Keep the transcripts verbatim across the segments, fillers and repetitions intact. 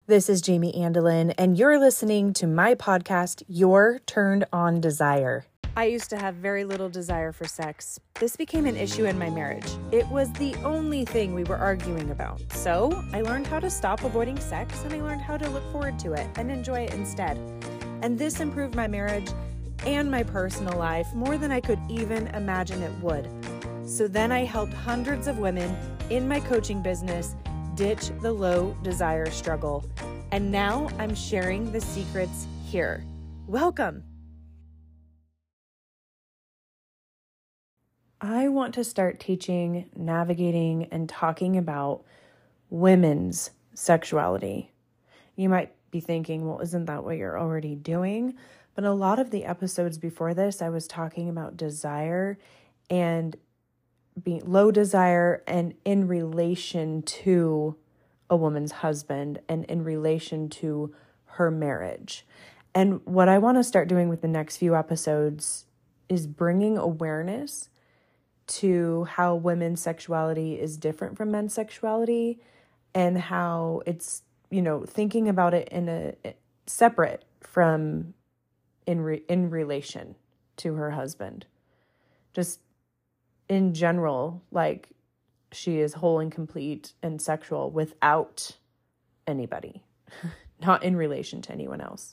This is Jamie Andelin, and you're listening to my podcast, Your Turned On Desire. I used to have very little desire for sex. This became an issue in my marriage. It was the only thing we were arguing about. So I learned how to stop avoiding sex, and I learned how to look forward to it and enjoy it instead. And this improved my marriage and my personal life more than I could even imagine it would. So then I helped hundreds of women in my coaching business ditch the low desire struggle. And now I'm sharing the secrets here. Welcome. I want to start teaching, navigating, and talking about women's sexuality. You might be thinking, well, isn't that what you're already doing? But a lot of the episodes before this, I was talking about desire and being low desire and in relation to a woman's husband and in relation to her marriage. And what I want to start doing with the next few episodes is bringing awareness to how women's sexuality is different from men's sexuality and how it's, you know, thinking about it in a separate from in re, in relation to her husband. Just in general, like she is whole and complete and sexual without anybody, not in relation to anyone else.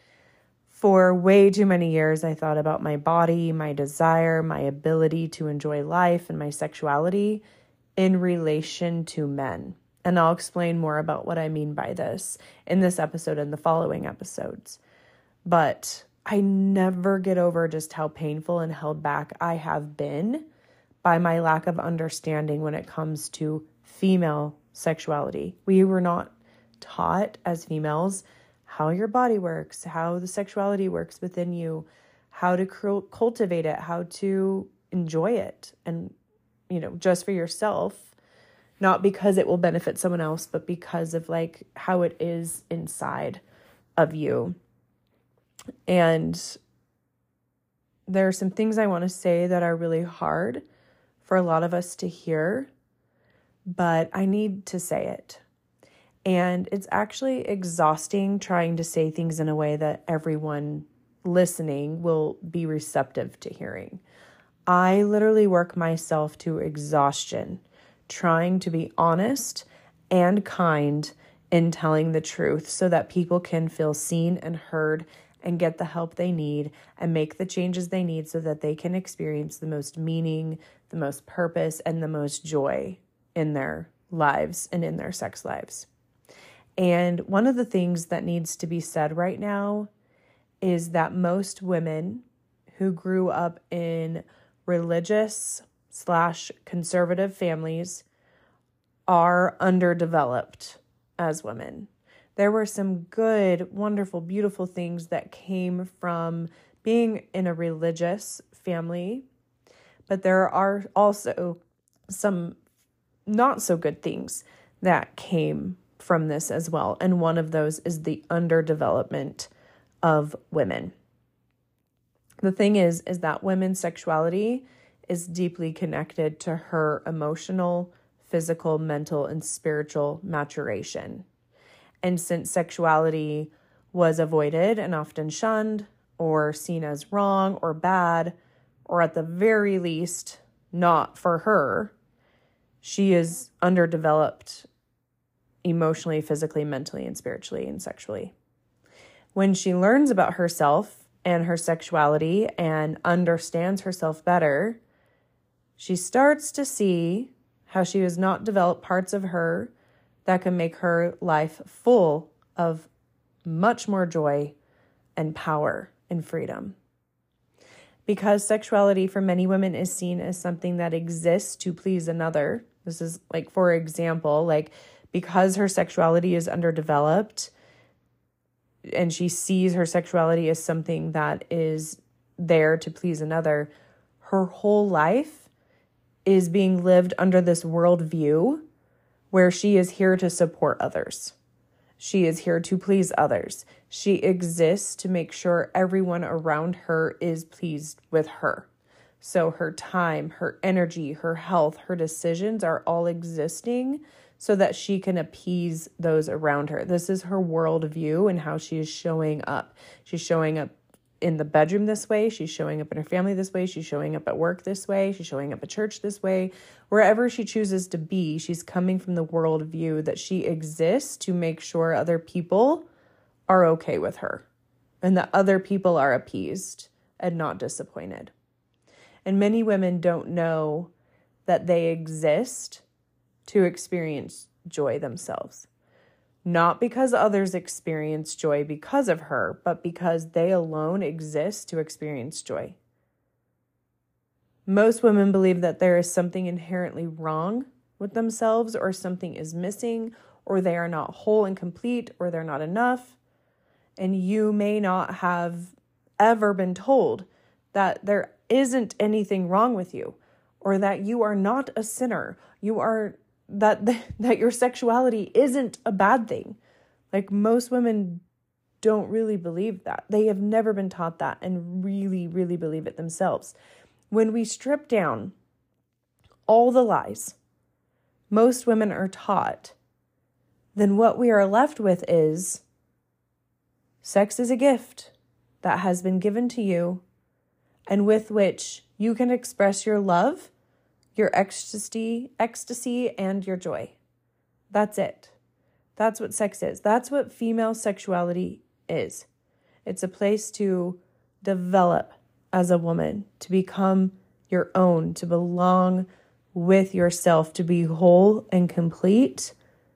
For way too many years, I thought about my body, my desire, my ability to enjoy life, and my sexuality in relation to men. And I'll explain more about what I mean by this in this episode and the following episodes. But I never get over just how painful and held back I have been by my lack of understanding when it comes to female sexuality. We were not taught as females how your body works, how the sexuality works within you, how to cultivate it, how to enjoy it, and, you know, just for yourself, not because it will benefit someone else, but because of like how it is inside of you. And there are some things I want to say that are really hard for a lot of us to hear, but I need to say it. And it's actually exhausting trying to say things in a way that everyone listening will be receptive to hearing. I literally work myself to exhaustion trying to be honest and kind in telling the truth so that people can feel seen and heard and get the help they need and make the changes they need so that they can experience the most meaning, the most purpose, and the most joy in their lives and in their sex lives. And one of the things that needs to be said right now is that most women who grew up in religious slash conservative families are underdeveloped as women. There were some good, wonderful, beautiful things that came from being in a religious family, but there are also some not so good things that came from this as well. And one of those is the underdevelopment of women. The thing is, is that women's sexuality is deeply connected to her emotional, physical, mental, and spiritual maturation. And since sexuality was avoided and often shunned or seen as wrong or bad, or at the very least, not for her, she is underdeveloped emotionally, physically, mentally, and spiritually and sexually. When she learns about herself and her sexuality and understands herself better, she starts to see how she has not developed parts of her that can make her life full of much more joy and power and freedom. Because sexuality for many women is seen as something that exists to please another. This is like, for example, like because her sexuality is underdeveloped and she sees her sexuality as something that is there to please another, her whole life is being lived under this worldview where she is here to support others. She is here to please others. She exists to make sure everyone around her is pleased with her. So her time, her energy, her health, her decisions are all existing so that she can appease those around her. This is her worldview and how she is showing up. She's showing up in the bedroom this way. She's showing up in her family this way. She's showing up at work this way. She's showing up at church this way. Wherever she chooses to be, she's coming from the worldview that she exists to make sure other people are okay with her and that other people are appeased and not disappointed. And many women don't know that they exist to experience joy themselves. Not because others experience joy because of her, but because they alone exist to experience joy. Most women believe that there is something inherently wrong with themselves, or something is missing, or they are not whole and complete, or they're not enough. And you may not have ever been told that there isn't anything wrong with you, or that you are not a sinner. You are that that your sexuality isn't a bad thing. Like, most women don't really believe that. They have never been taught that and really, really believe it themselves. When we strip down all the lies most women are taught, then what we are left with is sex is a gift that has been given to you and with which you can express your love, your ecstasy, ecstasy, and your joy. That's it. That's what sex is. That's what female sexuality is. It's a place to develop as a woman, to become your own, to belong with yourself, to be whole and complete,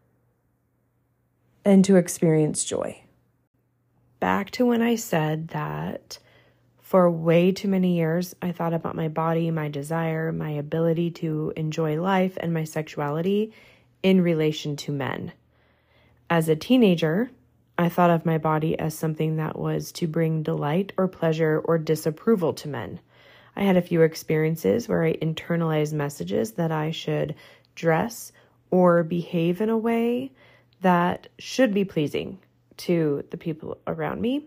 and to experience joy. Back to when I said that for way too many years, I thought about my body, my desire, my ability to enjoy life, and my sexuality in relation to men. As a teenager, I thought of my body as something that was to bring delight or pleasure or disapproval to men. I had a few experiences where I internalized messages that I should dress or behave in a way that should be pleasing to the people around me.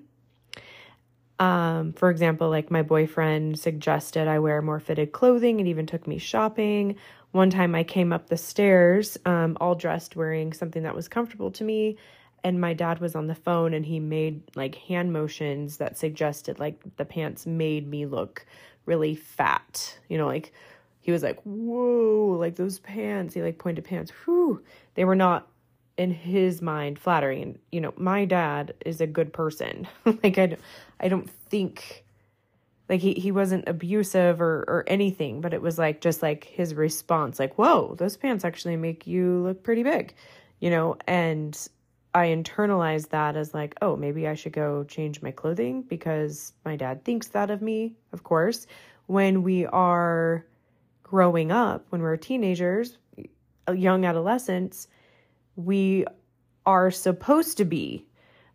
Um, for example, like my boyfriend suggested I wear more fitted clothing and even took me shopping. One time I came up the stairs, um, all dressed, wearing something that was comfortable to me. And my dad was on the phone and he made like hand motions that suggested like the pants made me look really fat. You know, like he was like, whoa, like those pants. He like pointed pants. Whew. They were not in his mind flattering. And, you know, my dad is a good person. like I, I don't think like he, he wasn't abusive or, or anything, but it was like, just like his response, like, whoa, those pants actually make you look pretty big, you know? And I internalized that as like, oh, maybe I should go change my clothing because my dad thinks that of me. Of course, when we are growing up, when we're teenagers, young adolescents, we are supposed to be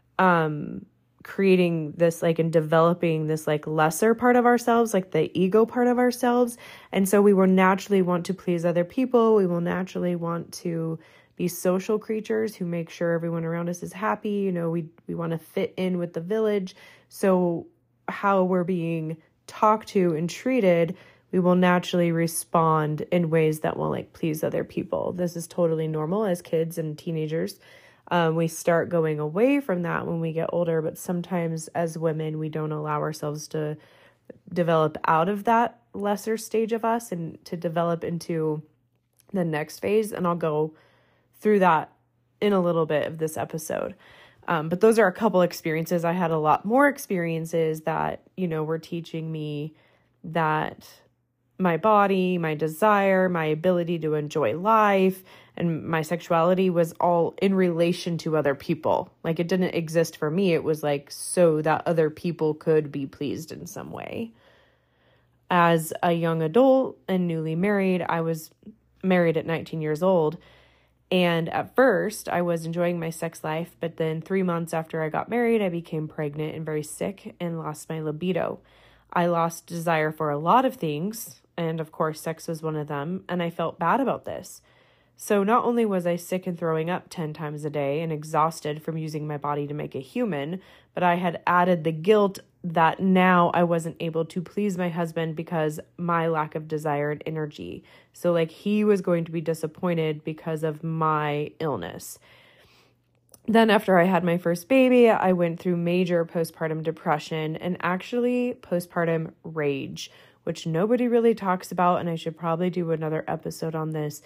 um, creating this like and developing this like lesser part of ourselves, like the ego part of ourselves. And so we will naturally want to please other people. We will naturally want to be social creatures who make sure everyone around us is happy. You know, we, we want to fit in with the village. So how we're being talked to and treated, we will naturally respond in ways that will like please other people. This is totally normal as kids and teenagers. Um, we start going away from that when we get older, but sometimes as women, we don't allow ourselves to develop out of that lesser stage of us and to develop into the next phase. And I'll go through that in a little bit of this episode. Um, but those are a couple experiences. I had a lot more experiences that, you know, were teaching me that my body, my desire, my ability to enjoy life, and my sexuality was all in relation to other people. Like it didn't exist for me. It was like so that other people could be pleased in some way. As a young adult and newly married, I was married at nineteen years old. And at first, I was enjoying my sex life, but then three months after I got married, I became pregnant and very sick and lost my libido. I lost desire for a lot of things, and of course, sex was one of them, and I felt bad about this. So not only was I sick and throwing up ten times a day and exhausted from using my body to make a human, but I had added the guilt that now I wasn't able to please my husband because my lack of desired energy. So like he was going to be disappointed because of my illness. Then after I had my first baby, I went through major postpartum depression and actually postpartum rage, which nobody really talks about, and I should probably do another episode on this.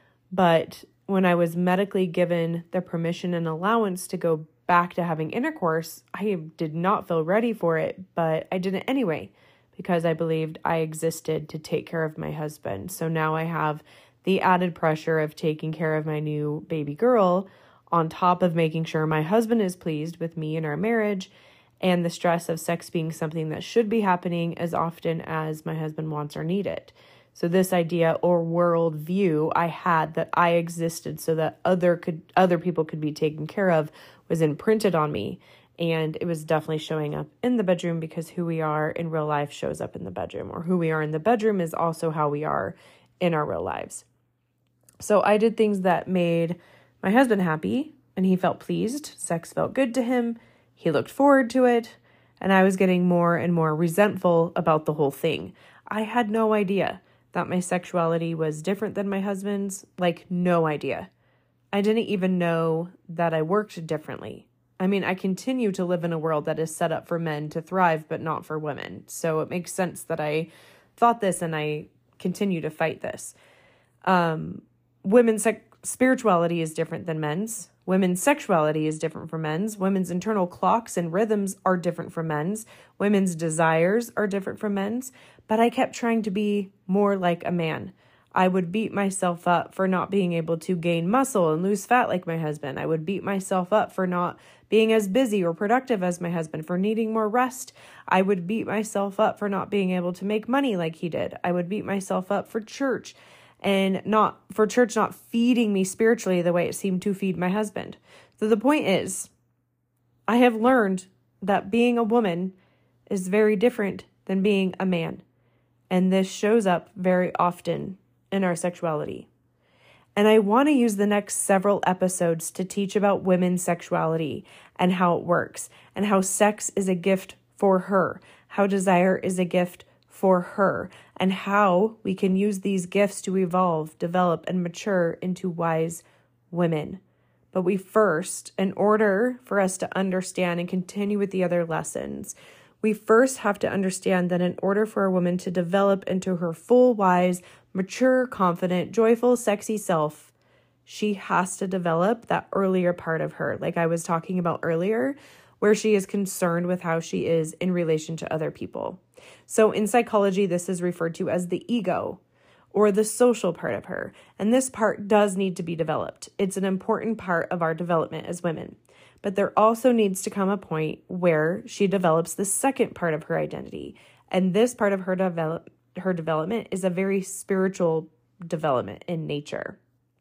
But when I was medically given the permission and allowance to go back to having intercourse, I did not feel ready for it, but I did it anyway because I believed I existed to take care of my husband. So now I have the added pressure of taking care of my new baby girl on top of making sure my husband is pleased with me and our marriage, and the stress of sex being something that should be happening as often as my husband wants or need it. So this idea or world view I had that I existed so that other could other people could be taken care of was imprinted on me. And it was definitely showing up in the bedroom because who we are in real life shows up in the bedroom, or who we are in the bedroom is also how we are in our real lives. So I did things that made my husband happy and he felt pleased. Sex felt good to him. He looked forward to it. And I was getting more and more resentful about the whole thing. I had no idea that my sexuality was different than my husband's, like no idea. I didn't even know that I worked differently. I mean, I continue to live in a world that is set up for men to thrive, but not for women. So it makes sense that I thought this and I continue to fight this. Um, women's sec- spirituality is different than men's. Women's sexuality is different from men's. Women's internal clocks and rhythms are different from men's. Women's desires are different from men's. But I kept trying to be more like a man. I would beat myself up for not being able to gain muscle and lose fat like my husband. I would beat myself up for not being as busy or productive as my husband, for needing more rest. I would beat myself up for not being able to make money like he did. I would beat myself up for church and not for church not feeding me spiritually the way it seemed to feed my husband. So the point is, I have learned that being a woman is very different than being a man. And this shows up very often in our sexuality. And I want to use the next several episodes to teach about women's sexuality and how it works, and how sex is a gift for her, how desire is a gift for her, and how we can use these gifts to evolve, develop, and mature into wise women. But we first, in order for us to understand and continue with the other lessons, we first have to understand that in order for a woman to develop into her full, wise, mature, confident, joyful, sexy self, she has to develop that earlier part of her, like I was talking about earlier, where she is concerned with how she is in relation to other people. So in psychology, this is referred to as the ego, or the social part of her. And this part does need to be developed. It's an important part of our development as women. But there also needs to come a point where she develops the second part of her identity. And this part of her develop her development is a very spiritual development in nature.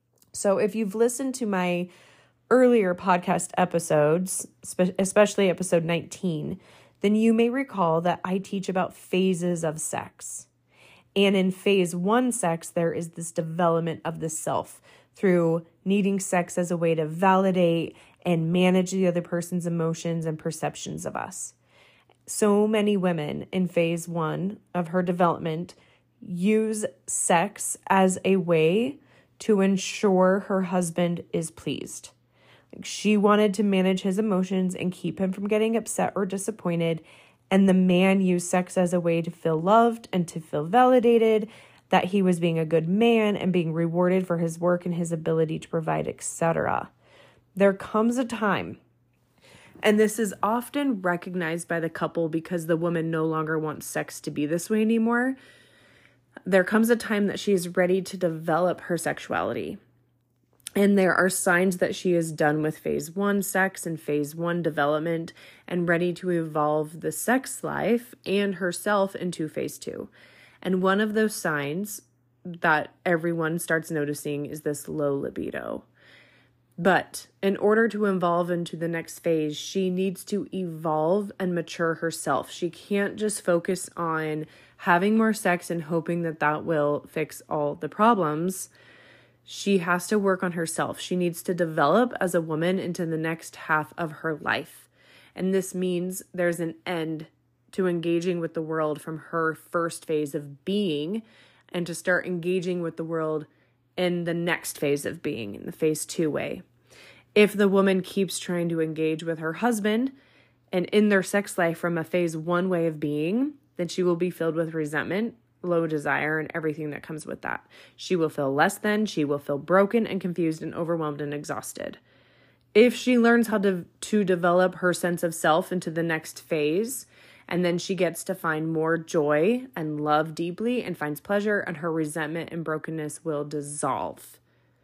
So if you've listened to my earlier podcast episodes, especially episode nineteen, then you may recall that I teach about phases of sex. And in phase one sex, there is this development of the self through needing sex as a way to validate and manage the other person's emotions and perceptions of us. So many women in phase one of her development use sex as a way to ensure her husband is pleased. Like, she wanted to manage his emotions and keep him from getting upset or disappointed. And the man used sex as a way to feel loved and to feel validated, that he was being a good man and being rewarded for his work and his ability to provide, et cetera. There comes a time, and this is often recognized by the couple because the woman no longer wants sex to be this way anymore. There comes a time that she is ready to develop her sexuality. And there are signs that she is done with phase one sex and phase one development and ready to evolve the sex life and herself into phase two. And one of those signs that everyone starts noticing is this low libido. But in order to evolve into the next phase, she needs to evolve and mature herself. She can't just focus on having more sex and hoping that that will fix all the problems. She has to work on herself. She needs to develop as a woman into the next half of her life. And this means there's an end to engaging with the world from her first phase of being, and to start engaging with the world in the next phase of being, in the phase two way. If the woman keeps trying to engage with her husband and in their sex life from a phase one way of being, then she will be filled with resentment, low desire, and everything that comes with that. She will feel less than, she will feel broken and confused and overwhelmed and exhausted. If she learns how to, to develop her sense of self into the next phase, and then she gets to find more joy and love deeply and finds pleasure, and her resentment and brokenness will dissolve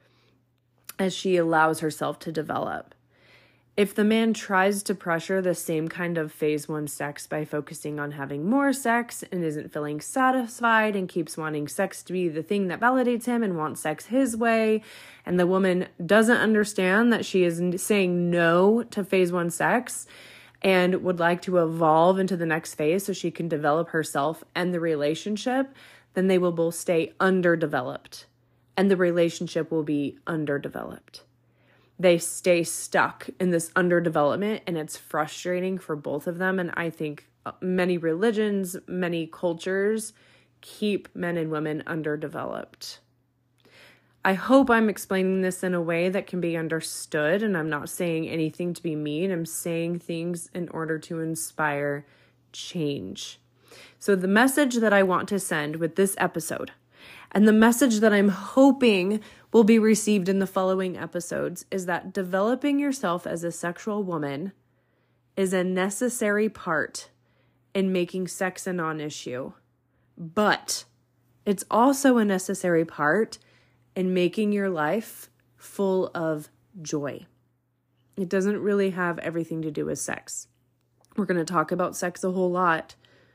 as she allows herself to develop. If the man tries to pressure the same kind of phase one sex by focusing on having more sex and isn't feeling satisfied and keeps wanting sex to be the thing that validates him and wants sex his way, and the woman doesn't understand that she is saying no to phase one sex and would like to evolve into the next phase so she can develop herself and the relationship, then they will both stay underdeveloped and the relationship will be underdeveloped. They stay stuck in this underdevelopment, and it's frustrating for both of them. And I think many religions, many cultures keep men and women underdeveloped. I hope I'm explaining this in a way that can be understood, and I'm not saying anything to be mean. I'm saying things in order to inspire change. So the message that I want to send with this episode, and the message that I'm hoping will be received in the following episodes, is that developing yourself as a sexual woman is a necessary part in making sex a non-issue. But it's also a necessary part in making your life full of joy. It doesn't really have everything to do with sex. We're going to talk about sex a whole lot,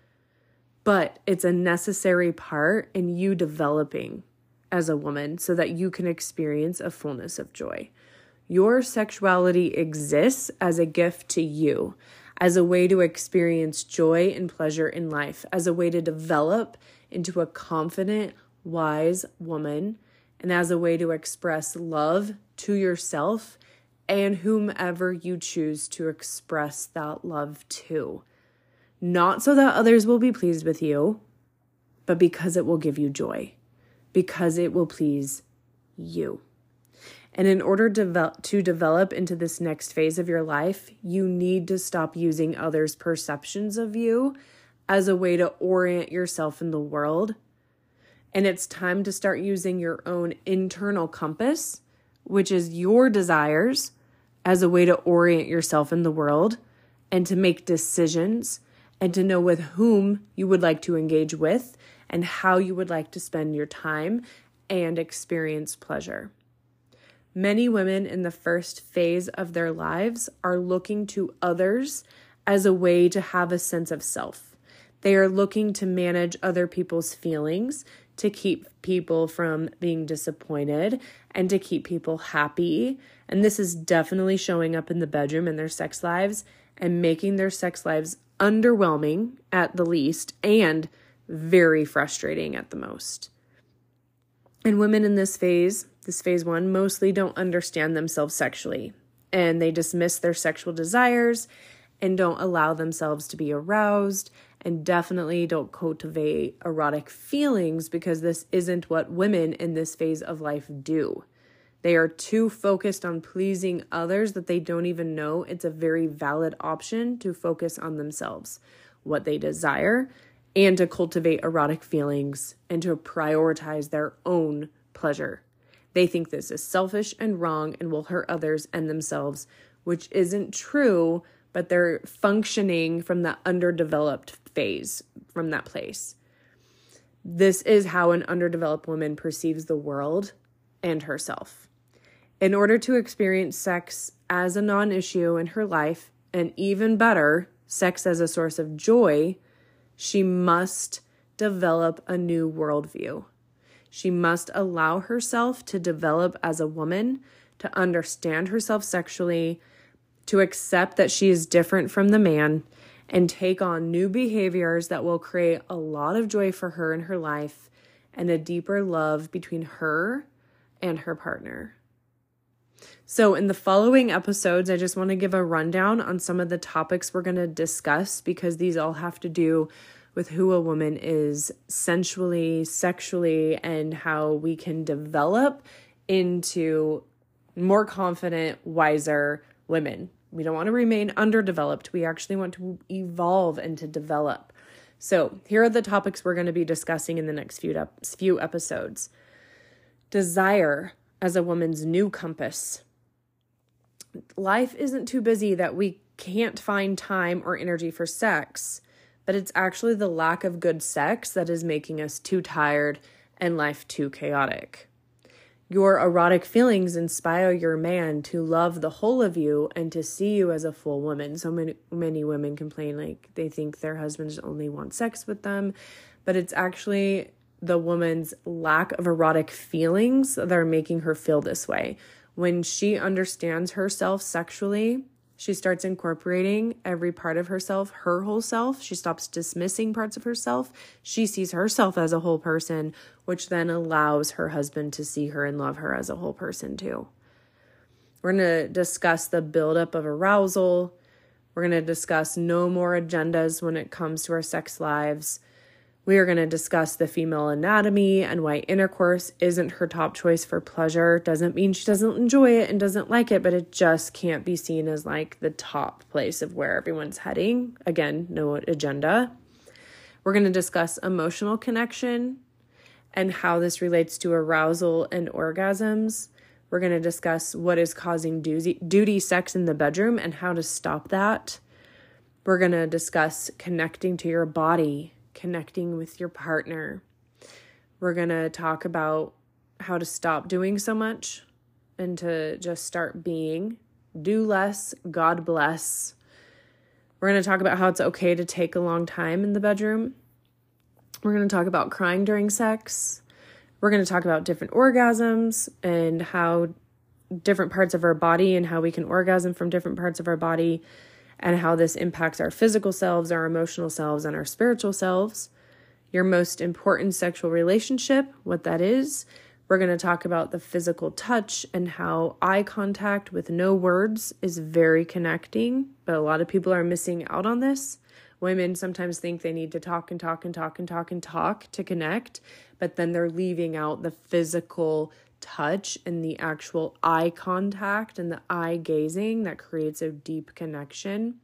but it's a necessary part in you developing as a woman so that you can experience a fullness of joy. Your sexuality exists as a gift to you, as a way to experience joy and pleasure in life, as a way to develop into a confident, wise woman, and as a way to express love to yourself and whomever you choose to express that love to. Not so that others will be pleased with you, but because it will give you joy, because it will please you. And in order to, to develop into this next phase of your life, you need to stop using others' perceptions of you as a way to orient yourself in the world. And it's time to start using your own internal compass, which is your desires, as a way to orient yourself in the world and to make decisions and to know with whom you would like to engage with and how you would like to spend your time and experience pleasure. Many women in the first phase of their lives are looking to others as a way to have a sense of self. They are looking to manage other people's feelings, to keep people from being disappointed, and to keep people happy. And this is definitely showing up in the bedroom in their sex lives and making their sex lives underwhelming at the least and very frustrating at the most. And women in this phase, this phase one, mostly don't understand themselves sexually, and they dismiss their sexual desires and don't allow themselves to be aroused, and definitely don't cultivate erotic feelings because this isn't what women in this phase of life do. They are too focused on pleasing others that they don't even know it's a very valid option to focus on themselves, what they desire, and to cultivate erotic feelings and to prioritize their own pleasure. They think this is selfish and wrong and will hurt others and themselves, which isn't true, but they're functioning from the underdeveloped phase, from that place. This is how an underdeveloped woman perceives the world and herself. In order to experience sex as a non-issue in her life, and even better, sex as a source of joy, she must develop a new worldview. She must allow herself to develop as a woman, to understand herself sexually, to accept that she is different from the man, and take on new behaviors that will create a lot of joy for her in her life and a deeper love between her and her partner. So in the following episodes, I just want to give a rundown on some of the topics we're going to discuss, because these all have to do with who a woman is sensually, sexually, and how we can develop into more confident, wiser women. We don't want to remain underdeveloped. We actually want to evolve and to develop. So here are the topics we're going to be discussing in the next few, ep- few episodes. Desire as a woman's new compass. Life isn't too busy that we can't find time or energy for sex, but it's actually the lack of good sex that is making us too tired and life too chaotic. Your erotic feelings inspire your man to love the whole of you and to see you as a full woman. So many, many women complain like they think their husbands only want sex with them, but it's actually the woman's lack of erotic feelings that are making her feel this way. When she understands herself sexually, she starts incorporating every part of herself, her whole self. She stops dismissing parts of herself. She sees herself as a whole person, which then allows her husband to see her and love her as a whole person too. We're going to discuss the buildup of arousal. We're going to discuss no more agendas when it comes to our sex lives. We are going to discuss the female anatomy and why intercourse isn't her top choice for pleasure. Doesn't mean she doesn't enjoy it and doesn't like it, but it just can't be seen as like the top place of where everyone's heading. Again, no agenda. We're going to discuss emotional connection and how this relates to arousal and orgasms. We're going to discuss what is causing duty, duty sex in the bedroom and how to stop that. We're going to discuss connecting to your body, connecting with your partner. We're going to talk about how to stop doing so much and to just start being. Do less, God bless. We're going to talk about how it's okay to take a long time in the bedroom. We're going to talk about crying during sex. We're going to talk about different orgasms and how different parts of our body and how we can orgasm from different parts of our body, and how this impacts our physical selves, our emotional selves, and our spiritual selves. Your most important sexual relationship, what that is. We're going to talk about the physical touch and how eye contact with no words is very connecting, but a lot of people are missing out on this. Women sometimes think they need to talk and talk and talk and talk and talk to connect, but then they're leaving out the physical touch and the actual eye contact and the eye gazing that creates a deep connection.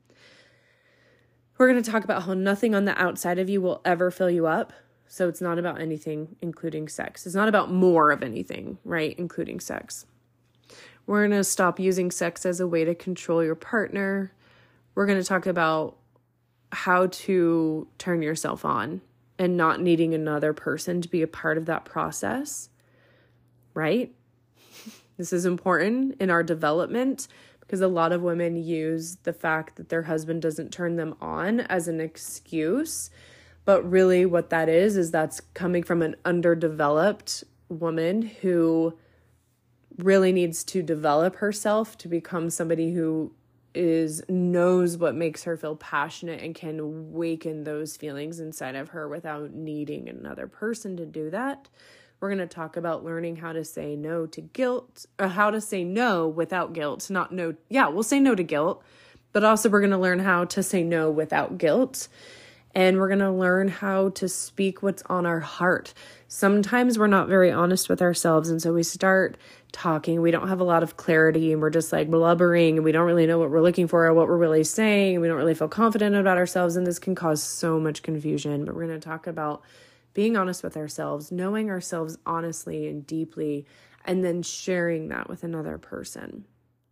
We're going to talk about how nothing on the outside of you will ever fill you up. So it's not about anything, including sex. It's not about more of anything, right? Including sex. We're going to stop using sex as a way to control your partner. We're going to talk about how to turn yourself on and not needing another person to be a part of that process. Right? This is important in our development because a lot of women use the fact that their husband doesn't turn them on as an excuse. But really what that is, is that's coming from an underdeveloped woman who really needs to develop herself to become somebody who is knows what makes her feel passionate and can awaken those feelings inside of her without needing another person to do that. We're going to talk about learning how to say no to guilt, or how to say no without guilt, not no. Yeah, we'll say no to guilt, but also we're going to learn how to say no without guilt. And we're going to learn how to speak what's on our heart. Sometimes we're not very honest with ourselves. And so we start talking. We don't have a lot of clarity and we're just like blubbering and we don't really know what we're looking for or what we're really saying. And we don't really feel confident about ourselves. And this can cause so much confusion. But we're going to talk about being honest with ourselves, knowing ourselves honestly and deeply, and then sharing that with another person.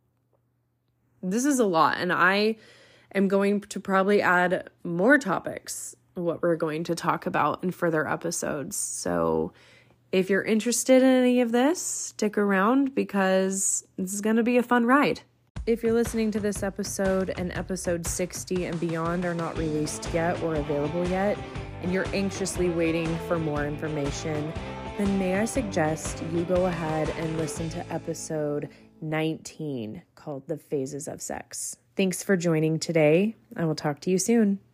This is a lot, and I am going to probably add more topics, what we're going to talk about in further episodes. So if you're interested in any of this, stick around because this is going to be a fun ride. If you're listening to this episode and episode sixty and beyond are not released yet or available yet, and you're anxiously waiting for more information, then may I suggest you go ahead and listen to episode nineteen called The Phases of Sex. Thanks for joining today. I will talk to you soon.